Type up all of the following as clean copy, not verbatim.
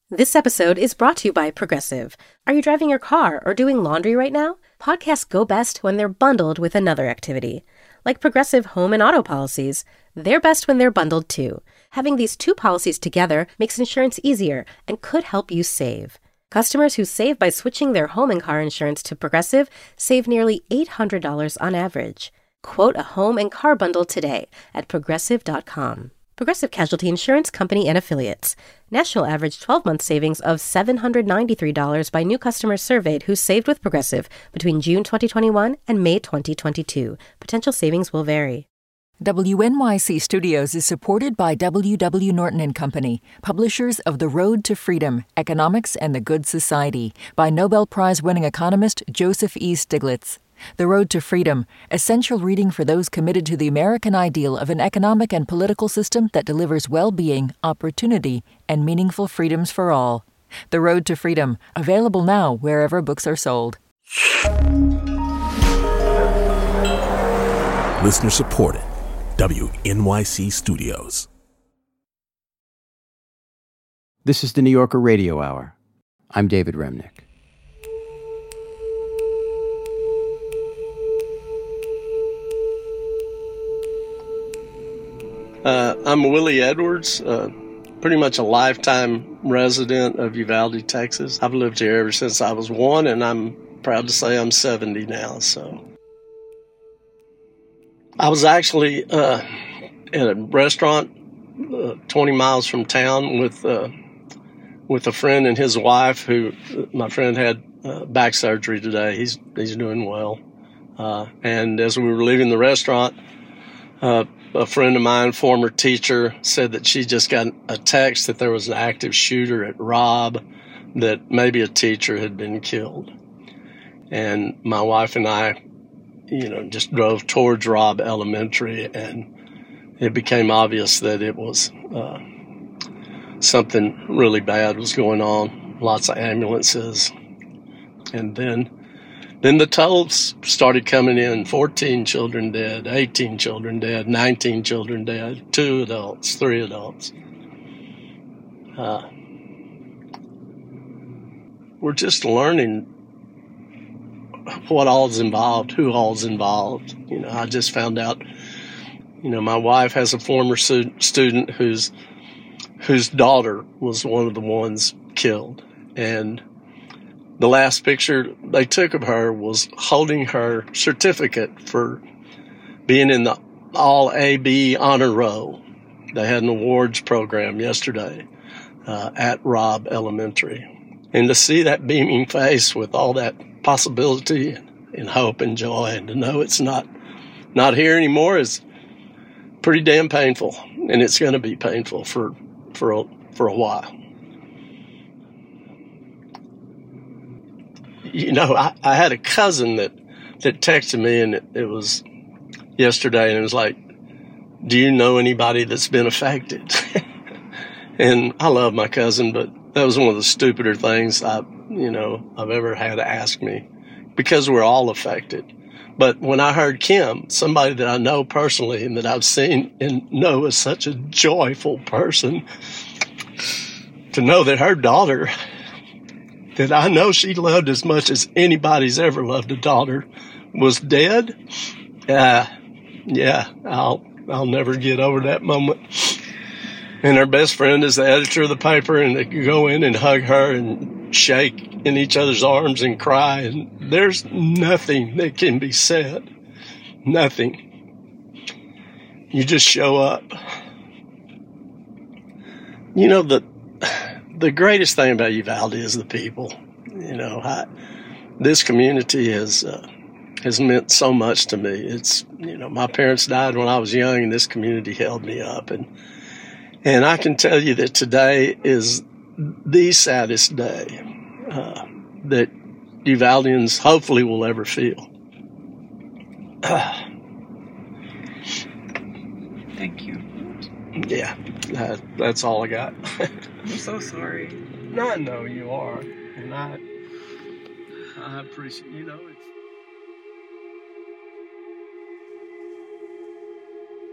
This episode is brought to you by Progressive. Are you driving your car or doing laundry right now? Podcasts go best when they're bundled with another activity. Like Progressive home and auto policies, they're best when they're bundled too. Having these two policies together makes insurance easier and could help you save. Customers who save by switching their home and car insurance to Progressive save nearly $800 on average. Quote a home and car bundle today at Progressive.com. Progressive Casualty Insurance Company and Affiliates. National average 12-month savings of $793 by new customers surveyed who saved with Progressive between June 2021 and May 2022. Potential savings will vary. WNYC Studios is supported by W.W. Norton & Company, publishers of The Road to Freedom, Economics and the Good Society, by Nobel Prize-winning economist Joseph E. Stiglitz. The Road to Freedom, essential reading for those committed to the American ideal of an economic and political system that delivers well-being, opportunity, and meaningful freedoms for all. The Road to Freedom, available now wherever books are sold. Listener supported. WNYC Studios. This is the New Yorker Radio Hour. I'm David Remnick. I'm Willie Edwards, pretty much a lifetime resident of Uvalde, Texas. I've lived here ever since I was 1, and I'm proud to say I'm 70 now. So I was actually in a restaurant 20 miles from town with a friend and his wife. Who my friend had back surgery today. He's doing well. And as we were leaving the restaurant, a friend of mine, former teacher, said that she just got a text that there was an active shooter at Robb, that maybe a teacher had been killed. And my wife and I, just drove towards Robb Elementary, and it became obvious that it was something really bad was going on. Lots of ambulances. And then the tolls started coming in. 14 children dead, 18 children dead, 19 children dead, 2 adults, 3 adults. We're just learning what all's involved, who all's involved. I just found out, my wife has a former student whose daughter was one of the ones killed. And the last picture they took of her was holding her certificate for being in the All AB Honor Roll. They had an awards program yesterday at Robb Elementary. And to see that beaming face with all that possibility and hope and joy, and to know it's not here anymore, is pretty damn painful. And it's going to be painful for a while. I had a cousin that texted me, and it was yesterday, and it was like, do you know anybody that's been affected? And I love my cousin, but that was one of the stupider things I've ever had to ask me, because we're all affected. But when I heard Kim, somebody that I know personally and that I've seen and know is such a joyful person, to know that her daughter, that I know she loved as much as anybody's ever loved a daughter, was dead. I'll never get over that moment. And her best friend is the editor of the paper, and they could go in and hug her and shake in each other's arms and cry. And there's nothing that can be said. Nothing. You just show up. The greatest thing about Uvalde is the people. This community has meant so much to me. It's, my parents died when I was young, and this community held me up. And I can tell you that today is the saddest day that Uvaldians hopefully will ever feel. Thank you. Yeah, that's all I got. I'm so sorry. No, I know you are. And I appreciate, it's...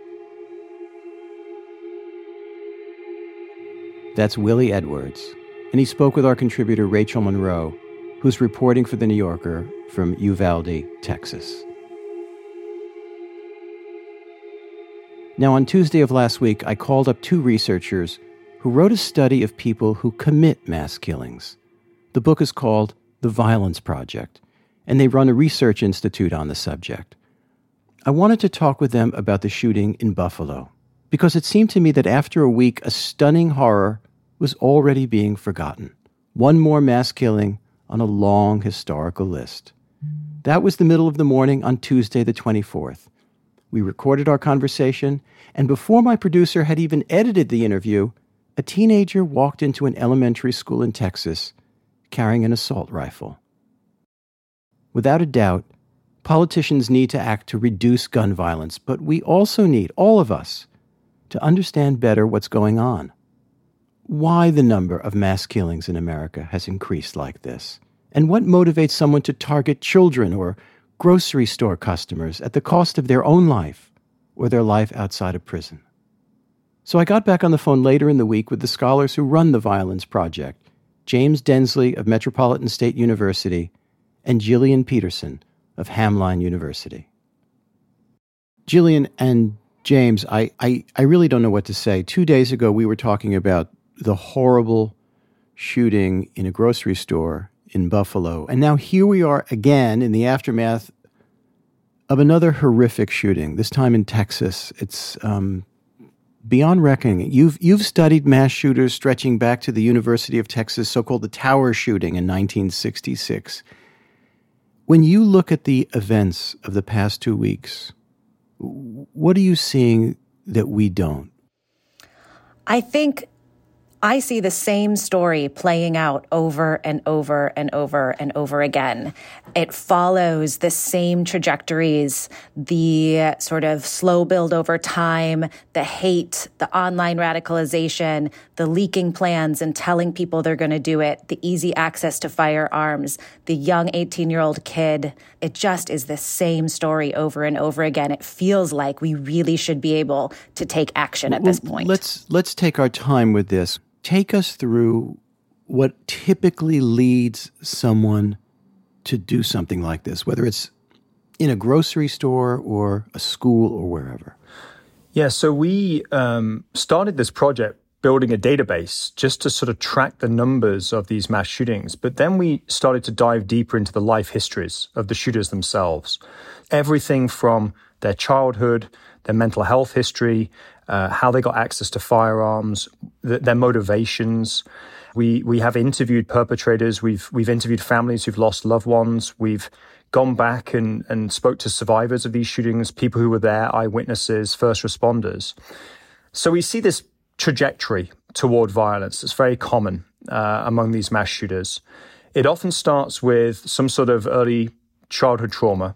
That's Willie Edwards, and he spoke with our contributor Rachel Monroe, who's reporting for The New Yorker from Uvalde, Texas. Now, on Tuesday of last week, I called up two researchers who wrote a study of people who commit mass killings. The book is called The Violence Project, and they run a research institute on the subject. I wanted to talk with them about the shooting in Buffalo, because it seemed to me that after a week, a stunning horror was already being forgotten. One more mass killing on a long historical list. That was the middle of the morning on Tuesday the 24th. We recorded our conversation, and before my producer had even edited the interview, a teenager walked into an elementary school in Texas carrying an assault rifle. Without a doubt, politicians need to act to reduce gun violence, but we also need, all of us, to understand better what's going on. Why the number of mass killings in America has increased like this, and what motivates someone to target children or grocery store customers at the cost of their own life or their life outside of prison. So I got back on the phone later in the week with the scholars who run the Violence Project, James Densley of Metropolitan State University and Gillian Peterson of Hamline University. Gillian and James, I really don't know what to say. 2 days ago, we were talking about the horrible shooting in a grocery store in Buffalo. And now here we are again in the aftermath of another horrific shooting, this time in Texas. It's beyond reckoning. You've studied mass shooters stretching back to the University of Texas, so-called the Tower shooting in 1966. When you look at the events of the past 2 weeks, what are you seeing that we don't? I think I see the same story playing out over and over and over and over again. It follows the same trajectories, the sort of slow build over time, the hate, the online radicalization, the leaking plans and telling people they're going to do it, the easy access to firearms, the young 18-year-old kid. It just is the same story over and over again. It feels like we really should be able to take action at this point. Let's take our time with this. Take us through what typically leads someone to do something like this, whether it's in a grocery store or a school or wherever. Yeah, so we started this project building a database just to sort of track the numbers of these mass shootings. But then we started to dive deeper into the life histories of the shooters themselves. Everything from their childhood, their mental health history, how they got access to firearms, their motivations. We have interviewed perpetrators. We've interviewed families who've lost loved ones. We've gone back and spoke to survivors of these shootings, people who were there, eyewitnesses, first responders. So we see this trajectory toward violence that's very common among these mass shooters. It often starts with some sort of early childhood trauma.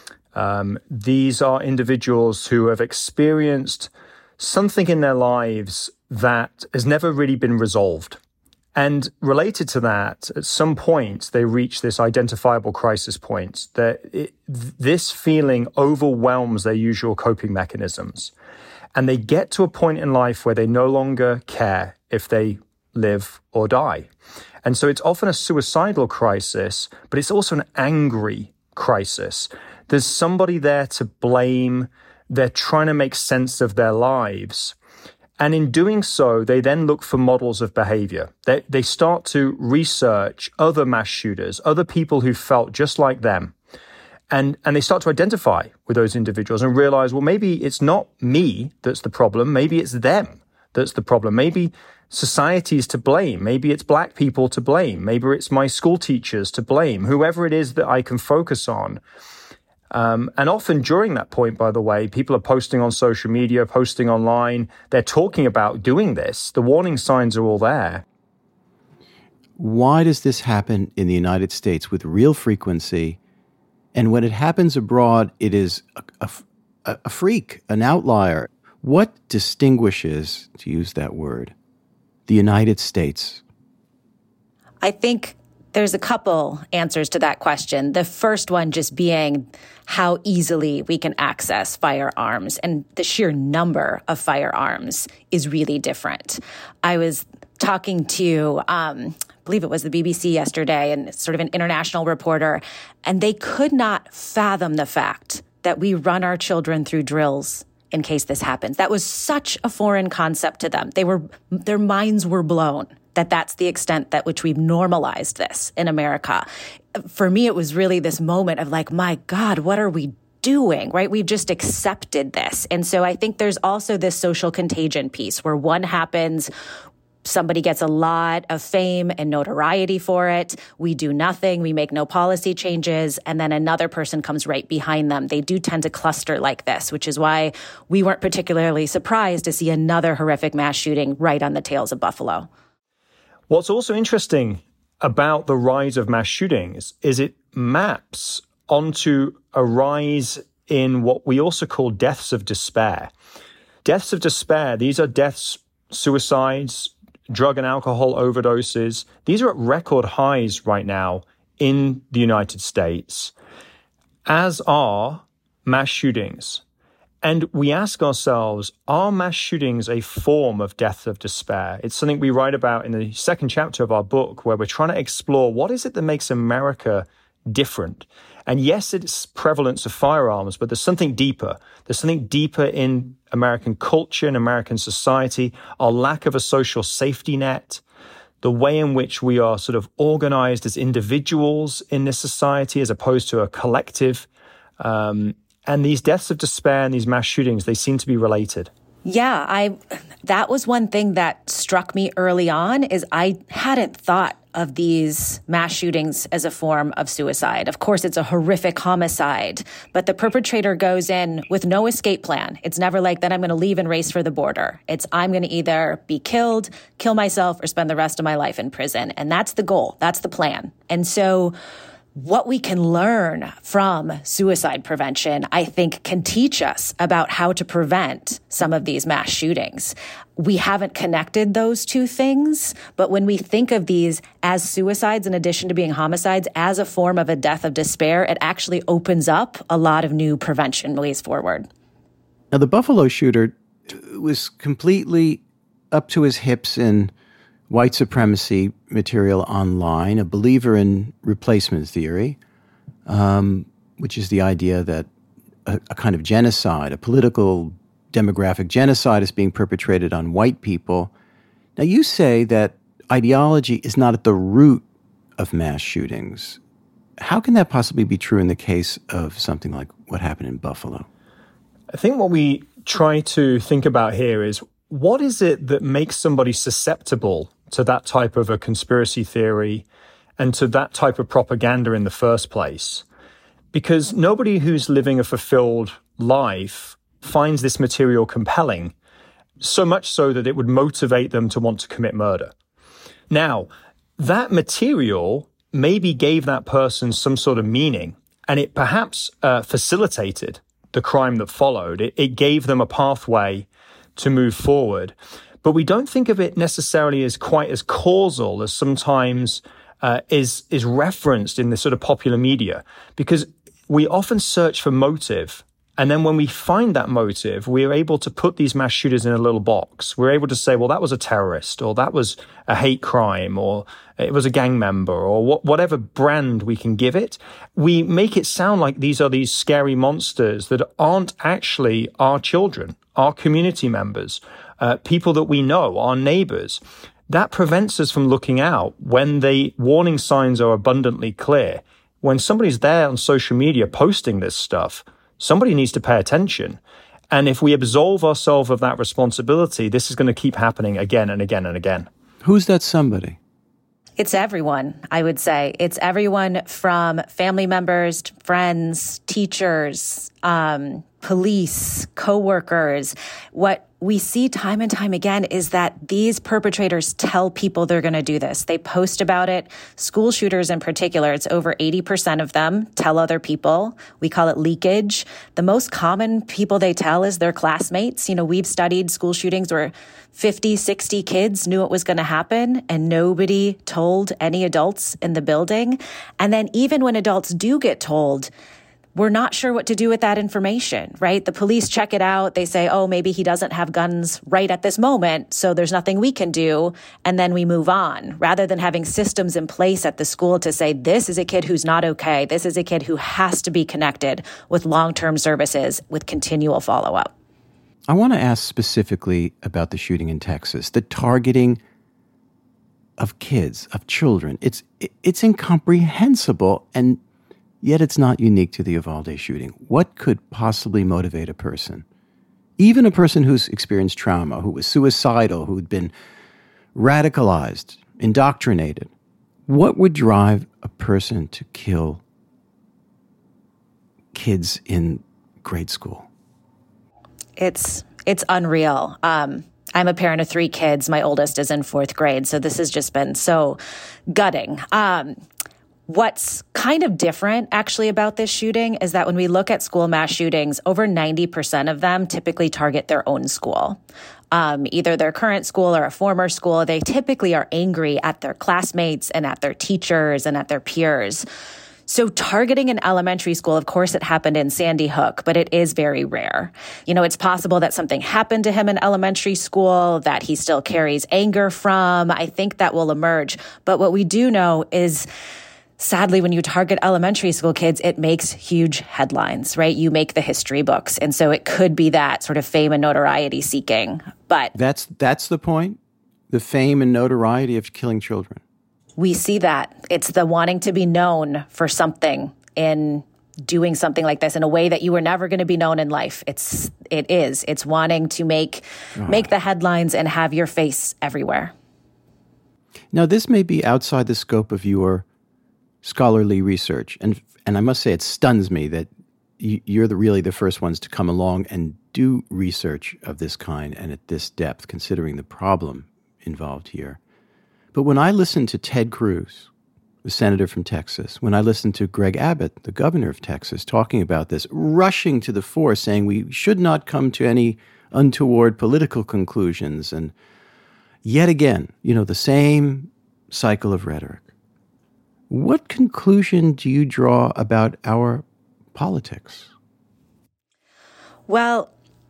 These are individuals who have experienced something in their lives that has never really been resolved. And related to that, at some point, they reach this identifiable crisis point. This feeling overwhelms their usual coping mechanisms. And they get to a point in life where they no longer care if they live or die. And so it's often a suicidal crisis, but it's also an angry crisis. There's somebody there to blame. They're trying to make sense of their lives. And in doing so, they then look for models of behavior. They start to research other mass shooters, other people who felt just like them. And they start to identify with those individuals and realize, well, maybe it's not me that's the problem. Maybe it's them that's the problem. Maybe society is to blame. Maybe it's black people to blame. Maybe it's my school teachers to blame, whoever it is that I can focus on. And often during that point, by the way, people are posting on social media, posting online. They're talking about doing this. The warning signs are all there. Why does this happen in the United States with real frequency? And when it happens abroad, it is a freak, an outlier. What distinguishes, to use that word, the United States? I think there's a couple answers to that question. The first one just being how easily we can access firearms, and the sheer number of firearms is really different. I was talking to believe it was the BBC yesterday, and sort of an international reporter, and they could not fathom the fact that we run our children through drills in case this happens. That was such a foreign concept to them. Their minds were blown that that's the extent that which we've normalized this in America. For me, it was really this moment of like, my God, what are we doing, right? We've just accepted this. And so I think there's also this social contagion piece where one happens, somebody gets a lot of fame and notoriety for it. We do nothing. We make no policy changes. And then another person comes right behind them. They do tend to cluster like this, which is why we weren't particularly surprised to see another horrific mass shooting right on the tails of Buffalo. What's also interesting about the rise of mass shootings is it maps onto a rise in what we also call deaths of despair. Deaths of despair, these are deaths, suicides, drug and alcohol overdoses. These are at record highs right now in the United States, as are mass shootings. And we ask ourselves, are mass shootings a form of death of despair? It's something we write about in the second chapter of our book, where we're trying to explore what is it that makes America different. And yes, it's prevalence of firearms, but there's something deeper. There's something deeper in American culture, in American society, our lack of a social safety net, the way in which we are sort of organized as individuals in this society as opposed to a collective. And these deaths of despair and these mass shootings, they seem to be related. Yeah, that was one thing that struck me early on is I hadn't thought of these mass shootings as a form of suicide. Of course, it's a horrific homicide, but the perpetrator goes in with no escape plan. It's never like, then I'm going to leave and race for the border. It's, I'm going to either be killed, kill myself, or spend the rest of my life in prison. And that's the goal. That's the plan. And so what we can learn from suicide prevention, I think, can teach us about how to prevent some of these mass shootings. We haven't connected those two things, but when we think of these as suicides, in addition to being homicides, as a form of a death of despair, it actually opens up a lot of new prevention ways forward. Now, the Buffalo shooter was completely up to his hips in white supremacy material online, a believer in replacement theory, which is the idea that a kind of genocide, a political demographic genocide is being perpetrated on white people. Now, you say that ideology is not at the root of mass shootings. How can that possibly be true in the case of something like what happened in Buffalo? I think what we try to think about here is, what is it that makes somebody susceptible to that type of a conspiracy theory and to that type of propaganda in the first place? Because nobody who's living a fulfilled life finds this material compelling, so much so that it would motivate them to want to commit murder. Now, that material maybe gave that person some sort of meaning, and it perhaps facilitated the crime that followed. It gave them a pathway to move forward. But we don't think of it necessarily as quite as causal as sometimes is referenced in the sort of popular media, because we often search for motive. And then when we find that motive, we're able to put these mass shooters in a little box. We're able to say, well, that was a terrorist, or that was a hate crime, or it was a gang member, or whatever brand we can give it. We make it sound like these are these scary monsters that aren't actually our children, our community members, people that we know, our neighbors. That prevents us from looking out when the warning signs are abundantly clear. When somebody's there on social media posting this stuff, somebody needs to pay attention. And if we absolve ourselves of that responsibility, this is going to keep happening again and again and again. Who's that somebody? It's everyone, I would say. It's everyone from family members, friends, teachers, police, coworkers. What we see time and time again is that these perpetrators tell people they're going to do this. They post about it. School shooters in particular, it's over 80% of them tell other people. We call it leakage. The most common people they tell is their classmates. You know, we've studied school shootings where 50, 60 kids knew it was going to happen and nobody told any adults in the building. And then even when adults do get told, we're not sure what to do with that information, right? The police check it out. They say, oh, maybe he doesn't have guns right at this moment, so there's nothing we can do. And then we move on, rather than having systems in place at the school to say, this is a kid who's not okay. This is a kid who has to be connected with long-term services with continual follow-up. I want to ask specifically about the shooting in Texas, the targeting of kids, of children. It's incomprehensible, and yet it's not unique to the Uvalde shooting. What could possibly motivate a person, even a person who's experienced trauma, who was suicidal, who'd been radicalized, indoctrinated? What would drive a person to kill kids in grade school? It's unreal. I'm a parent of 3 kids. My oldest is in 4th grade, so this has just been so gutting. What's kind of different, actually, about this shooting is that when we look at school mass shootings, over 90% of them typically target their own school. Either their current school or a former school. They typically are angry at their classmates and at their teachers and at their peers. So targeting an elementary school, of course, it happened in Sandy Hook, but it is very rare. It's possible that something happened to him in elementary school that he still carries anger from. I think that will emerge. But what we do know is, sadly, when you target elementary school kids, it makes huge headlines, right? You make the history books. And so it could be that sort of fame and notoriety seeking. But that's the point? The fame and notoriety of killing children. We see that. It's the wanting to be known for something in doing something like this in a way that you were never going to be known in life. It's wanting to make the headlines and have your face everywhere. Now, this may be outside the scope of your scholarly research, and I must say it stuns me that you're really the first ones to come along and do research of this kind and at this depth, considering the problem involved here. But when I listen to Ted Cruz, the senator from Texas, when I listen to Greg Abbott, the governor of Texas, talking about this, rushing to the fore, saying we should not come to any untoward political conclusions, and yet again, the same cycle of rhetoric. What conclusion do you draw about our politics? Well,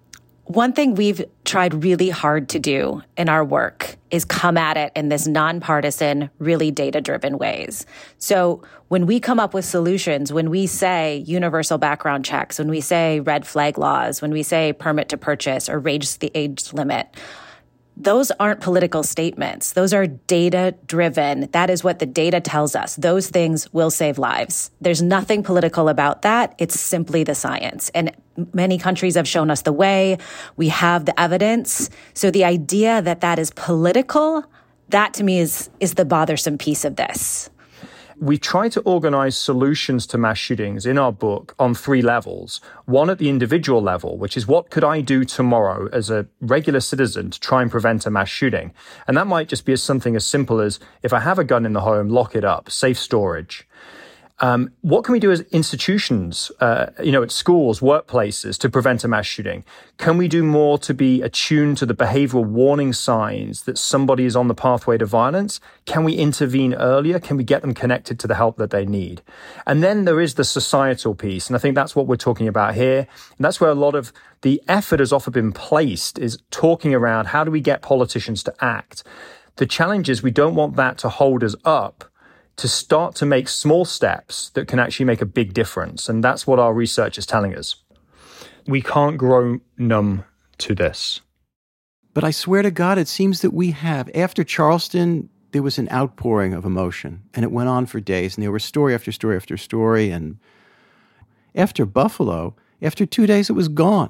one thing we've tried really hard to do in our work is come at it in this nonpartisan, really data-driven ways. So when we come up with solutions, when we say universal background checks, when we say red flag laws, when we say permit to purchase or raise the age limit, those aren't political statements. Those are data-driven. That is what the data tells us. Those things will save lives. There's nothing political about that. It's simply the science. And many countries have shown us the way. We have the evidence. So the idea that that is political, that to me is the bothersome piece of this. We try to organize solutions to mass shootings in our book on 3 levels. One at the individual level, which is what could I do tomorrow as a regular citizen to try and prevent a mass shooting? And that might just be something as simple as, if I have a gun in the home, lock it up, safe storage. What can we do as institutions, at schools, workplaces to prevent a mass shooting? Can we do more to be attuned to the behavioral warning signs that somebody is on the pathway to violence? Can we intervene earlier? Can we get them connected to the help that they need? And then there is the societal piece. And I think that's what we're talking about here. And that's where a lot of the effort has often been placed, is talking around how do we get politicians to act? The challenge is we don't want that to hold us up to start to make small steps that can actually make a big difference. And that's what our research is telling us. We can't grow numb to this. But I swear to God, it seems that we have. After Charleston, there was an outpouring of emotion, and it went on for days, and there was story after story after story. And after Buffalo, after 2 days, it was gone.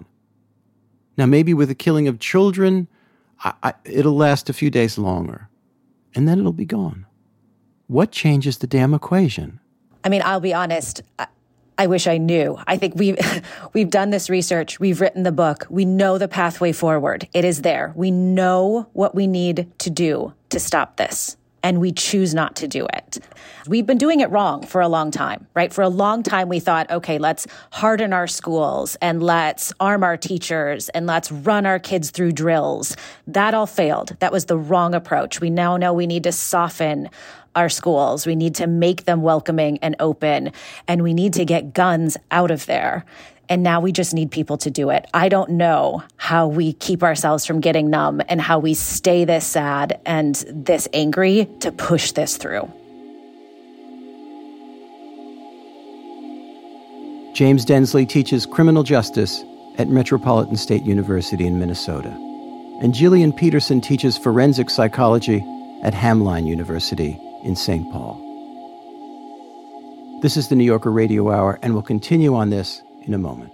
Now, maybe with the killing of children, it'll last a few days longer, and then it'll be gone. What changes the damn equation? I mean, I'll be honest. I wish I knew. I think we've done this research. We've written the book. We know the pathway forward. It is there. We know what we need to do to stop this, and we choose not to do it. We've been doing it wrong for a long time, right? For a long time, we thought, okay, let's harden our schools and let's arm our teachers and let's run our kids through drills. That all failed. That was the wrong approach. We now know we need to soften our schools. We need to make them welcoming and open, and we need to get guns out of there. And now we just need people to do it. I don't know how we keep ourselves from getting numb and how we stay this sad and this angry to push this through. James Densley teaches criminal justice at Metropolitan State University in Minnesota. And Jillian Peterson teaches forensic psychology at Hamline University in St. Paul. This is the New Yorker Radio Hour, and we'll continue on this in a moment.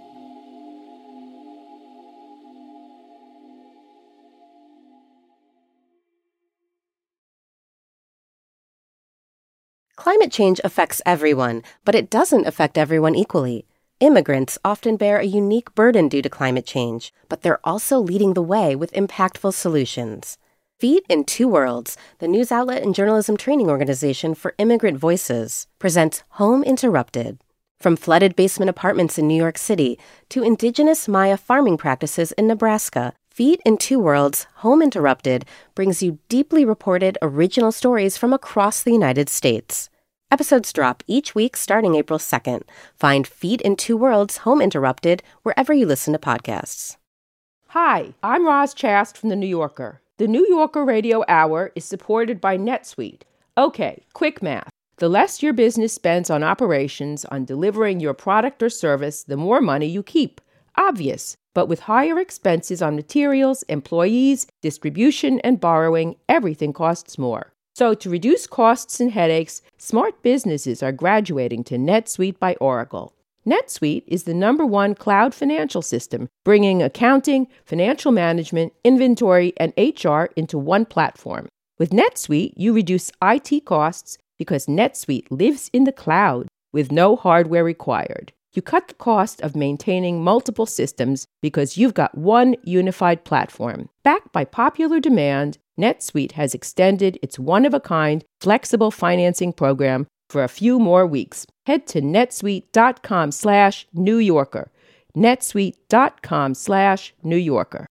Climate change affects everyone, but it doesn't affect everyone equally. Immigrants often bear a unique burden due to climate change, but they're also leading the way with impactful solutions. Feet in Two Worlds, the news outlet and journalism training organization for immigrant voices, presents Home Interrupted. From flooded basement apartments in New York City to indigenous Maya farming practices in Nebraska, Feet in Two Worlds, Home Interrupted brings you deeply reported original stories from across the United States. Episodes drop each week starting April 2nd. Find Feet in Two Worlds, Home Interrupted wherever you listen to podcasts. Hi, I'm Roz Chast from The New Yorker. The New Yorker Radio Hour is supported by NetSuite. Okay, quick math. The less your business spends on operations, on delivering your product or service, the more money you keep. Obvious. But with higher expenses on materials, employees, distribution, and borrowing, everything costs more. So to reduce costs and headaches, smart businesses are graduating to NetSuite by Oracle. NetSuite is the #1 cloud financial system, bringing accounting, financial management, inventory, and HR into one platform. With NetSuite, you reduce IT costs because NetSuite lives in the cloud with no hardware required. You cut the cost of maintaining multiple systems because you've got one unified platform. Backed by popular demand, NetSuite has extended its one-of-a-kind flexible financing program for a few more weeks. Head to netsuite.com/New Yorker. netsuite.com/New Yorker.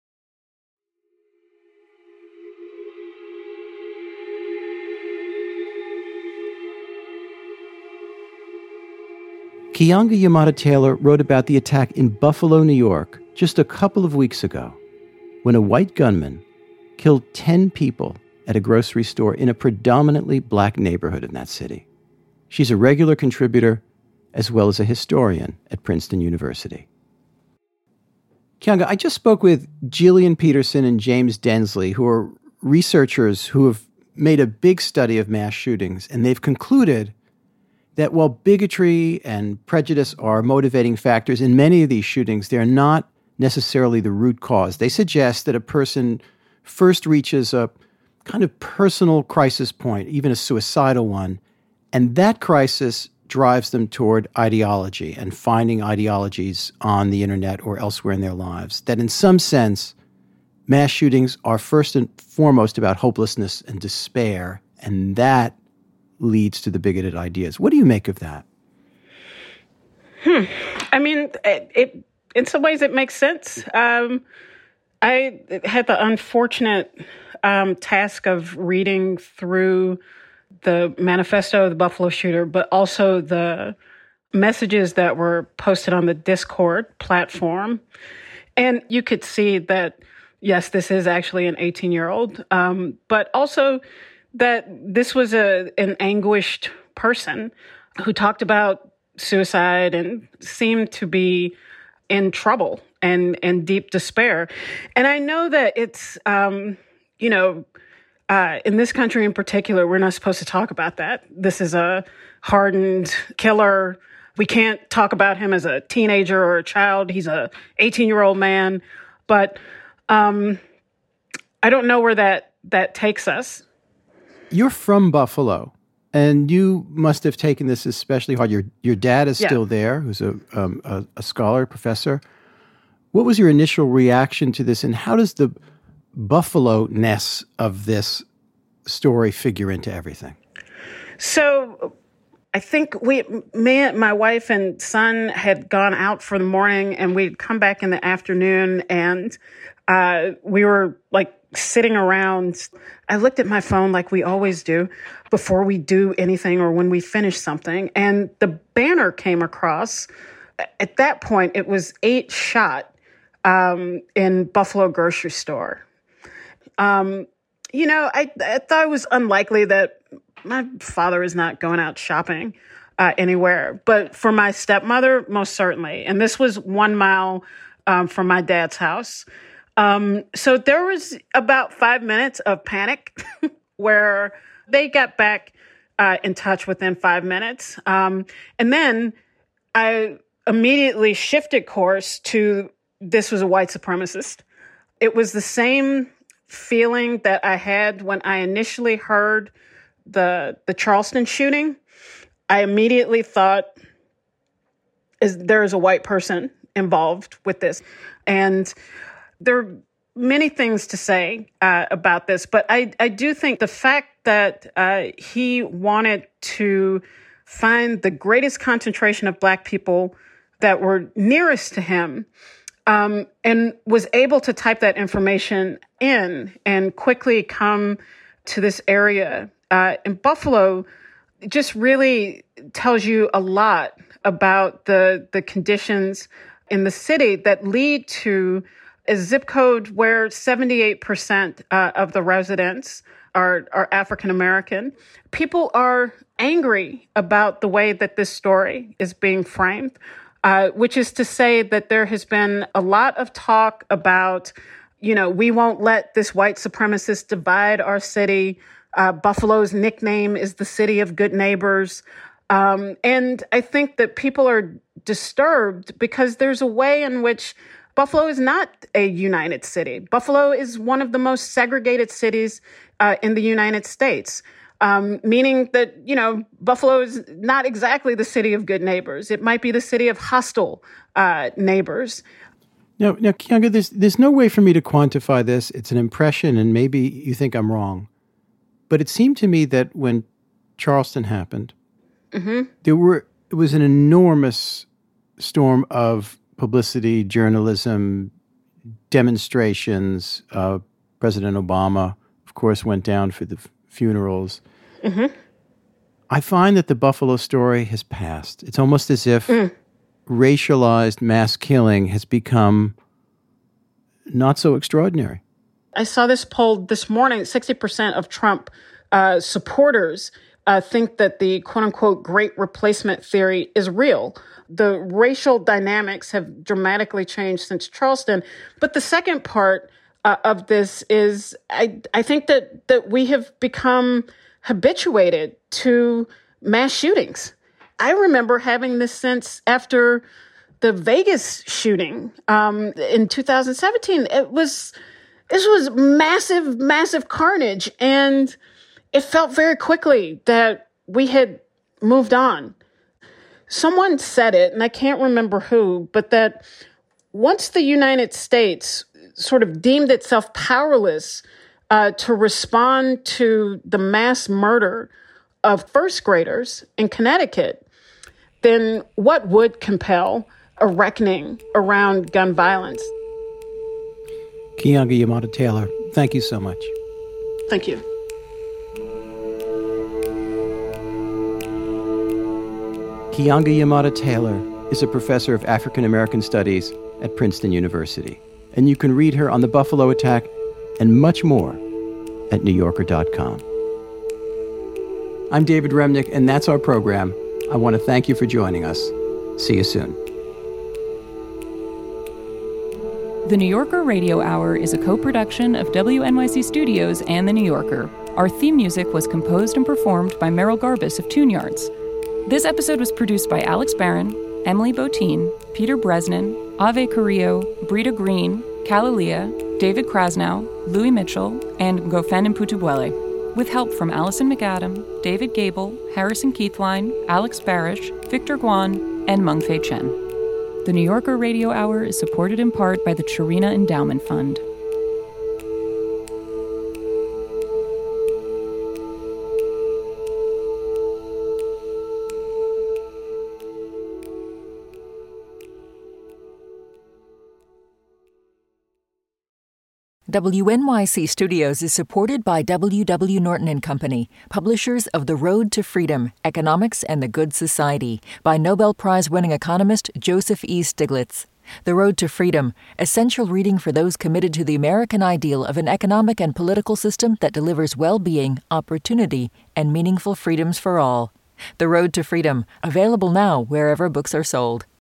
Keeanga Yamada Taylor wrote about the attack in Buffalo, New York, just a couple of weeks ago, when a white gunman killed 10 people at a grocery store in a predominantly black neighborhood in that city. She's a regular contributor as well as a historian at Princeton University. Keeanga, I just spoke with Jillian Peterson and James Densley, who are researchers who have made a big study of mass shootings, and they've concluded that while bigotry and prejudice are motivating factors in many of these shootings, they're not necessarily the root cause. They suggest that a person first reaches a kind of personal crisis point, even a suicidal one, and that crisis drives them toward ideology and finding ideologies on the internet or elsewhere in their lives. That in some sense, mass shootings are first and foremost about hopelessness and despair, and that leads to the bigoted ideas. What do you make of that? I mean, it in some ways it makes sense. I had the unfortunate task of reading through the manifesto of the Buffalo shooter, but also the messages that were posted on the Discord platform. And you could see that, yes, this is actually an 18-year-old, but also that this was an anguished person who talked about suicide and seemed to be in trouble and deep despair. And I know that it's, in this country in particular, we're not supposed to talk about that. This is a hardened killer. We can't talk about him as a teenager or a child. He's a 18-year-old man. But I don't know where that takes us. You're from Buffalo, and you must have taken this especially hard. Your dad is still there, who's a scholar, professor. What was your initial reaction to this, and how does the Buffalo-ness of this story figure into everything? So I think me, my wife and son had gone out for the morning, and we'd come back in the afternoon, and we were like sitting around, I looked at my phone like we always do before we do anything or when we finish something. And the banner came across. At that point, it was 8 shot in Buffalo grocery store. I thought it was unlikely that my father is not going out shopping anywhere. But for my stepmother, most certainly. And this was 1 mile from my dad's house. So there was about 5 minutes of panic where they got back in touch within 5 minutes. And then I immediately shifted course to this was a white supremacist. It was the same feeling that I had when I initially heard the Charleston shooting. I immediately thought, there is a white person involved with this. And there are many things to say about this, but I do think the fact that he wanted to find the greatest concentration of Black people that were nearest to him and was able to type that information in and quickly come to this area in Buffalo just really tells you a lot about the conditions in the city that lead to a zip code where 78% of the residents are African American. People are angry about the way that this story is being framed, which is to say that there has been a lot of talk about, we won't let this white supremacist divide our city. Buffalo's nickname is the city of good neighbors. And I think that people are disturbed because there's a way in which Buffalo is not a united city. Buffalo is one of the most segregated cities in the United States, meaning that, Buffalo is not exactly the city of good neighbors. It might be the city of hostile neighbors. Now, Keeanga, there's no way for me to quantify this. It's an impression, and maybe you think I'm wrong. But it seemed to me that when Charleston happened, it was an enormous storm of publicity, journalism, demonstrations. President Obama, of course, went down for the funerals. I find that the Buffalo story has passed. It's almost as if racialized mass killing has become not so extraordinary. I saw this poll this morning. 60% of Trump supporters think that the quote-unquote great replacement theory is real. The racial dynamics have dramatically changed since Charleston. But the second part of this is I think that we have become habituated to mass shootings. I remember having this sense after the Vegas shooting in 2017. This was massive, massive carnage. And it felt very quickly that we had moved on. Someone said it, and I can't remember who, but that once the United States sort of deemed itself powerless to respond to the mass murder of first graders in Connecticut, then what would compel a reckoning around gun violence? Keeanga-Yamahtta Taylor, thank you so much. Thank you. Keeanga-Yamahtta Taylor is a professor of African American Studies at Princeton University. And you can read her on the Buffalo attack and much more at NewYorker.com. I'm David Remnick, and that's our program. I want to thank you for joining us. See you soon. The New Yorker Radio Hour is a co-production of WNYC Studios and The New Yorker. Our theme music was composed and performed by Merrill Garbus of Tune Yards. This episode was produced by Alex Barron, Emily Botein, Peter Bresnan, Ave Carrillo, Brita Green, Kalalia, David Krasnow, Louis Mitchell, and Gofen Mputubwele, with help from Allison McAdam, David Gable, Harrison Keithline, Alex Barish, Victor Guan, and Mengfei Chen. The New Yorker Radio Hour is supported in part by the Chirina Endowment Fund. WNYC Studios is supported by W.W. Norton and Company, publishers of The Road to Freedom, Economics and the Good Society, by Nobel Prize-winning economist Joseph E. Stiglitz. The Road to Freedom, essential reading for those committed to the American ideal of an economic and political system that delivers well-being, opportunity, and meaningful freedoms for all. The Road to Freedom, available now wherever books are sold.